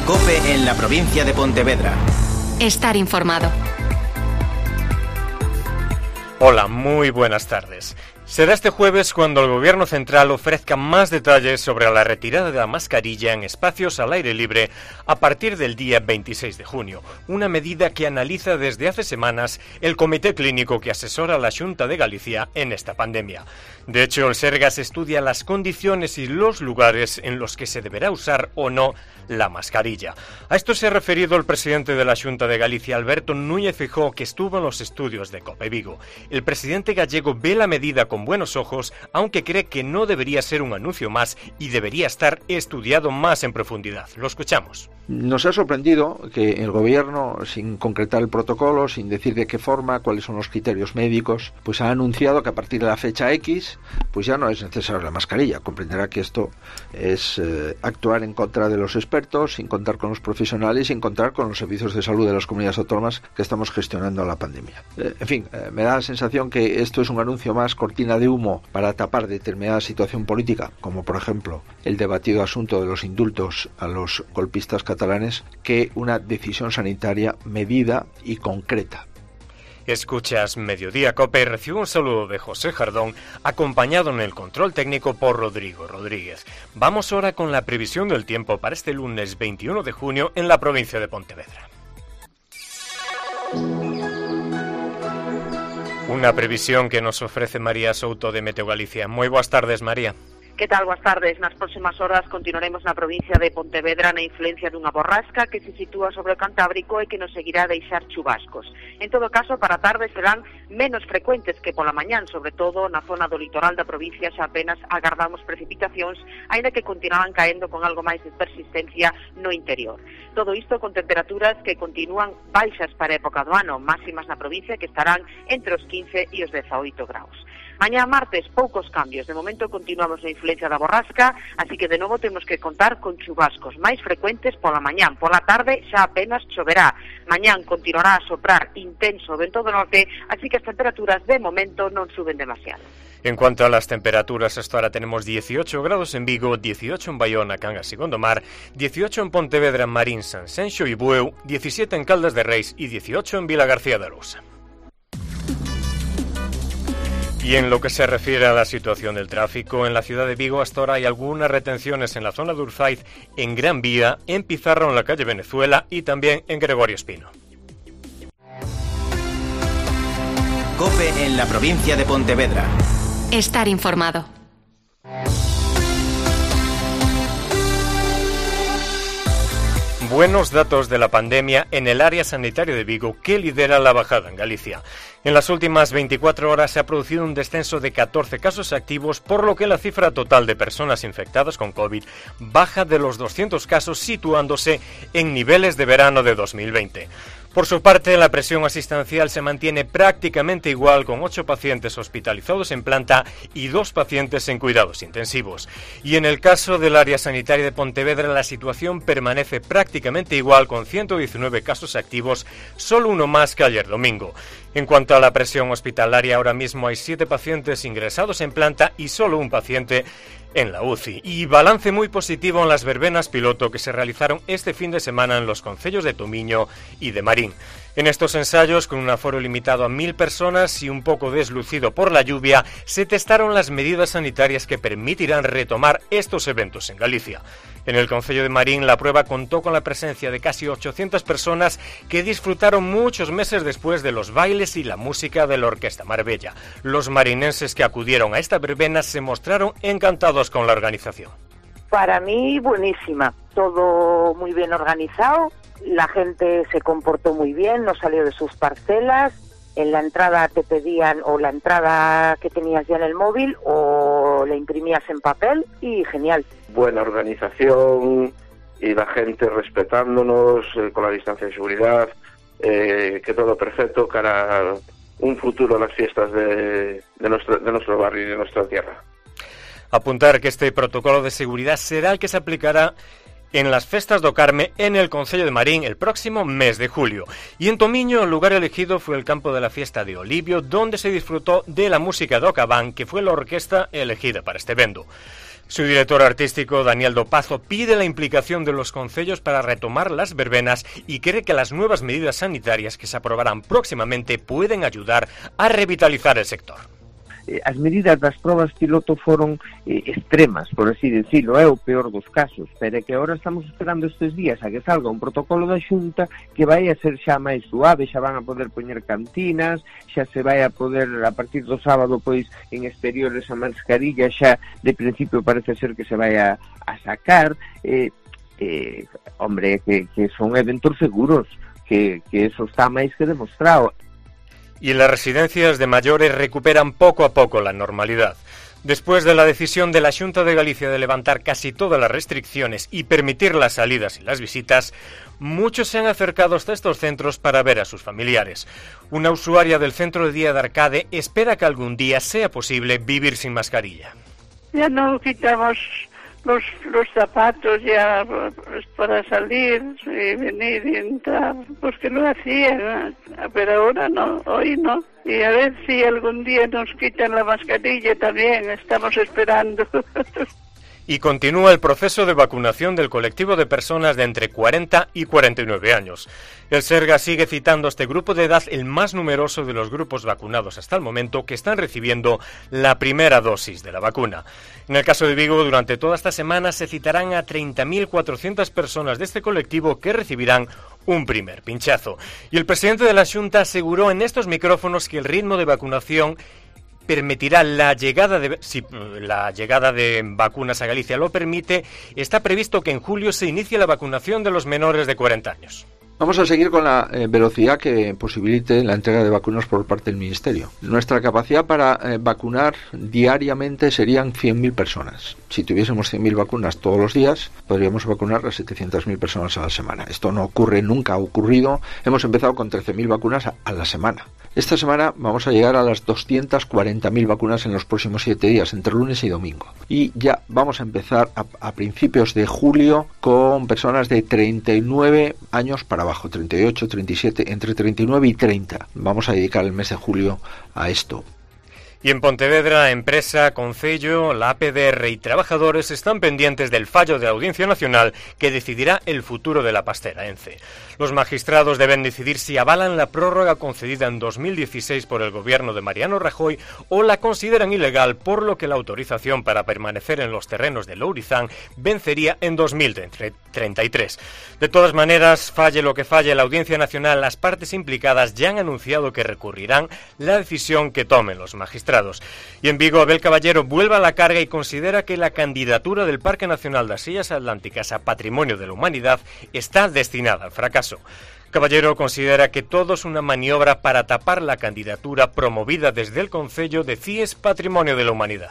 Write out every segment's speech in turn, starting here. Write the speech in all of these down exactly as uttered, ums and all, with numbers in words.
COPE en la provincia de Pontevedra. Estar informado. Hola, muy buenas tardes. Será este jueves cuando el Gobierno Central ofrezca más detalles sobre la retirada de la mascarilla en espacios al aire libre a partir del día veintiséis de junio, una medida que analiza desde hace semanas el Comité Clínico que asesora a la Xunta de Galicia en esta pandemia. De hecho, el Sergas estudia las condiciones y los lugares en los que se deberá usar o no la mascarilla. A esto se ha referido el presidente de la Xunta de Galicia, Alberto Núñez Feijóo, que estuvo en los estudios de COPE Vigo. El presidente gallego ve la medida con buenos ojos, aunque cree que no debería ser un anuncio más y debería estar estudiado más en profundidad. Lo escuchamos. Nos ha sorprendido que el Gobierno, sin concretar el protocolo, sin decir de qué forma, cuáles son los criterios médicos, pues ha anunciado que a partir de la fecha X, pues ya no es necesaria la mascarilla. Comprenderá que esto es eh, actuar en contra de los expertos, sin contar con los profesionales, sin contar con los servicios de salud de las comunidades autónomas que estamos gestionando la pandemia. Eh, en fin, eh, me da la sensación que esto es un anuncio más, cortina de humo para tapar determinada situación política, como por ejemplo el debatido asunto de los indultos a los golpistas catalanes, que una decisión sanitaria medida y concreta. Escuchas Mediodía COPE y recibo un saludo de José Jardón, acompañado en el control técnico por Rodrigo Rodríguez. Vamos ahora con la previsión del tiempo para este lunes veintiuno de junio en la provincia de Pontevedra. Una previsión que nos ofrece María Souto de Meteo Galicia. Moi boas tardes, María. Que tal? Boas tardes. Nas próximas horas continuaremos na provincia de Pontevedra na influencia dunha borrasca que se sitúa sobre o Cantábrico e que nos seguirá a deixar chubascos. En todo caso, para a tarde serán menos frecuentes que pola mañán, sobre todo na zona do litoral da provincia xa apenas agardamos precipitacións, aínda que continuarán caendo con algo máis de persistencia no interior. Todo isto con temperaturas que continúan baixas para a época do ano, máximas na provincia que estarán entre os quince e os dezaoito graus. Mañá martes, poucos cambios. De momento continuamos na influencia da borrasca, así que de novo temos que contar con chubascos máis frecuentes pola mañán. Pola tarde xa apenas choverá. Mañán continuará a soprar intenso vento do norte, así que as temperaturas de momento non suben demasiado. En cuanto a las temperaturas, hasta ahora tenemos dieciocho grados en Vigo, dieciocho en Bayona, Cangas y Gondomar, dieciocho en Pontevedra, Marín, Sanxenxo y Bueu, diecisiete en Caldas de Reis y dieciocho en Vilagarcía de Arousa. Y en lo que se refiere a la situación del tráfico, en la ciudad de Vigo hasta ahora hay algunas retenciones en la zona de Urzaiz, en Gran Vía, en Pizarro, en la calle Venezuela y también en Gregorio Espino. COPE en la provincia de Pontevedra. Estar informado. Buenos datos de la pandemia en el área sanitaria de Vigo, que lidera la bajada en Galicia. En las últimas veinticuatro horas se ha producido un descenso de catorce casos activos, por lo que la cifra total de personas infectadas con COVID baja de los doscientos casos, situándose en niveles de verano de dos mil veinte. Por su parte, la presión asistencial se mantiene prácticamente igual, con ocho pacientes hospitalizados en planta y dos pacientes en cuidados intensivos. Y en el caso del área sanitaria de Pontevedra, la situación permanece prácticamente igual, con ciento diecinueve casos activos, solo uno más que ayer domingo. En cuanto a la presión hospitalaria, ahora mismo hay siete pacientes ingresados en planta y solo un paciente en la U C I. Y balance muy positivo en las verbenas piloto que se realizaron este fin de semana en los concellos de Tomiño y de Marín. En estos ensayos, con un aforo limitado a mil personas y un poco deslucido por la lluvia, se testaron las medidas sanitarias que permitirán retomar estos eventos en Galicia. En el concello de Marín, la prueba contó con la presencia de casi ochocientas personas que disfrutaron muchos meses después de los bailes y la música de la Orquesta Marbella. Los marinenses que acudieron a esta verbena se mostraron encantados con la organización. Para mí, buenísima. Todo muy bien organizado. La gente se comportó muy bien, no salió de sus parcelas. En la entrada te pedían o la entrada que tenías ya en el móvil o la imprimías en papel y genial. Buena organización y la gente respetándonos eh, con la distancia de seguridad, eh, que todo perfecto cara a un futuro a las fiestas de, de, nuestro, de nuestro barrio y de nuestra tierra. Apuntar que este protocolo de seguridad será el que se aplicará en las Festas do Carme en el concello de Marín el próximo mes de julio. Y en Tomiño el lugar elegido fue el campo de la fiesta de Olivio, donde se disfrutó de la música do Cabán, que fue la orquesta elegida para este evento. Su director artístico, Daniel Dopazo, pide la implicación de los concellos para retomar las verbenas y cree que las nuevas medidas sanitarias que se aprobarán próximamente pueden ayudar a revitalizar el sector. As medidas das probas piloto foron eh, extremas, por así decirlo, é o peor dos casos, pero é que agora estamos esperando estes días a que salga un protocolo da Xunta que vai a ser xa máis suave, xa van a poder poñer cantinas, xa se vai a poder, a partir do sábado, pois, en exteriores a mascarilla xa de principio parece ser que se vai a, a sacar, eh, eh, hombre, que, que son eventos seguros, que, que eso está máis que demostrado. Y las residencias de mayores recuperan poco a poco la normalidad. Después de la decisión de la Xunta de Galicia de levantar casi todas las restricciones y permitir las salidas y las visitas, muchos se han acercado hasta estos centros para ver a sus familiares. Una usuaria del centro de día de Arcade espera que algún día sea posible vivir sin mascarilla. Ya no quitamos los, los zapatos ya para salir y venir y entrar, porque lo hacían, pero ahora no, hoy no. Y a ver si algún día nos quitan la mascarilla también, estamos esperando. Y continúa el proceso de vacunación del colectivo de personas de entre cuarenta y cuarenta y nueve años. El Serga sigue citando a este grupo de edad el más numeroso de los grupos vacunados hasta el momento que están recibiendo la primera dosis de la vacuna. En el caso de Vigo, durante toda esta semana se citarán a treinta mil cuatrocientas personas de este colectivo que recibirán un primer pinchazo. Y el presidente de la Xunta aseguró en estos micrófonos que el ritmo de vacunación permitirá la llegada de si la llegada de vacunas a Galicia lo permite. Está previsto que en julio se inicie la vacunación de los menores de cuarenta años. Vamos a seguir con la eh, velocidad que posibilite la entrega de vacunas por parte del Ministerio. Nuestra capacidad para eh, vacunar diariamente serían cien mil personas. Si tuviésemos cien mil vacunas todos los días, podríamos vacunar a setecientas mil personas a la semana. Esto no ocurre, nunca ha ocurrido. Hemos empezado con trece mil vacunas a, a la semana. Esta semana vamos a llegar a las doscientas cuarenta mil vacunas en los próximos siete días, entre lunes y domingo. Y ya vamos a empezar a, a principios de julio con personas de treinta y nueve años para abajo, treinta y ocho, treinta y siete, entre treinta y nueve y treinta. Vamos a dedicar el mes de julio a esto. Y en Pontevedra, empresa, concello, la A P D R y trabajadores están pendientes del fallo de la Audiencia Nacional que decidirá el futuro de la pastera ENCE. Los magistrados deben decidir si avalan la prórroga concedida en dos mil dieciséis por el gobierno de Mariano Rajoy o la consideran ilegal, por lo que la autorización para permanecer en los terrenos de Lourizán vencería en dos mil treinta y tres. De todas maneras, falle lo que falle la Audiencia Nacional, las partes implicadas ya han anunciado que recurrirán la decisión que tomen los magistrados. Y en Vigo, Abel Caballero vuelve a la carga y considera que la candidatura del Parque Nacional das Illas Atlánticas a Patrimonio de la Humanidad está destinada al fracaso. Caballero considera que todo es una maniobra para tapar la candidatura promovida desde el Concello de C I E S Patrimonio de la Humanidad.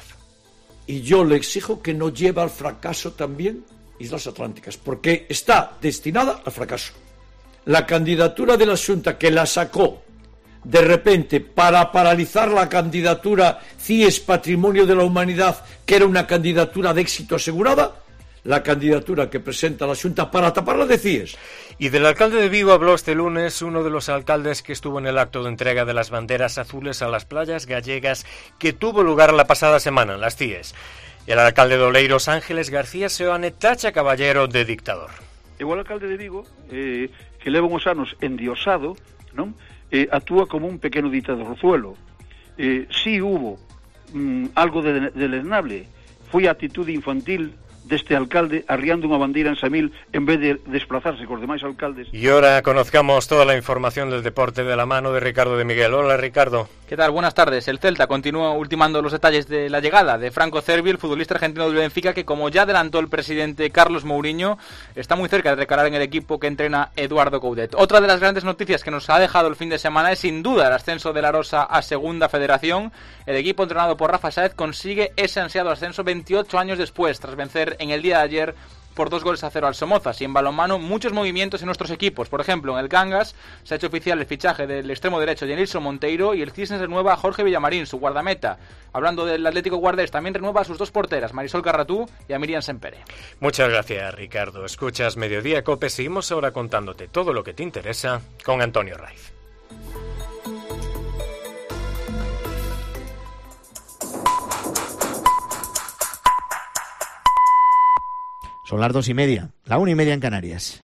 Y yo le exijo que no lleve al fracaso también Islas Atlánticas, porque está destinada al fracaso. La candidatura de la Xunta que la sacó de repente para paralizar la candidatura C I E S Patrimonio de la Humanidad, que era una candidatura de éxito asegurada, la candidatura que presenta la Xunta para taparla de C I E S. Y del alcalde de Vigo habló este lunes uno de los alcaldes que estuvo en el acto de entrega de las banderas azules a las playas gallegas que tuvo lugar la pasada semana en las C I E S. El alcalde de Oleiros, Ángeles García Seoane, tacha Caballero de dictador. O alcalde de Vigo, eh, que leva uns anos endiosado, non? Eh, actúa como un pequeno ditadorzuelo. Eh, si hubo mm, algo de, de lesnable, foi a actitude infantil deste alcalde arriando unha bandeira en Samil en vez de desplazarse cos demais alcaldes. Y ahora conozcamos toda la información del deporte de la mano de Ricardo de Miguel. Hola, Ricardo. ¿Qué tal? Buenas tardes. El Celta continúa ultimando los detalles de la llegada de Franco Cervi, el futbolista argentino del Benfica, que, como ya adelantó el presidente Carlos Mourinho, está muy cerca de recalar en el equipo que entrena Eduardo Coudet. Otra de las grandes noticias que nos ha dejado el fin de semana es sin duda el ascenso de la Rosa a Segunda Federación. El equipo entrenado por Rafa Sáez consigue ese ansiado ascenso veintiocho años después, tras vencer en el día de ayer por dos goles a cero al Somozas. Y en balonmano, muchos movimientos en nuestros equipos. Por ejemplo, en el Cangas se ha hecho oficial el fichaje del extremo derecho Jenilson Monteiro, y el Cisnes renueva a Jorge Villamarín, su guardameta. Hablando del Atlético Guardés, también renueva a sus dos porteras, Marisol Carratú y a Miriam Sempere. Muchas gracias, Ricardo. Escuchas Mediodía Cope. Seguimos ahora contándote todo lo que te interesa con Antonio Raiz. Son las dos y media, la una y media en Canarias.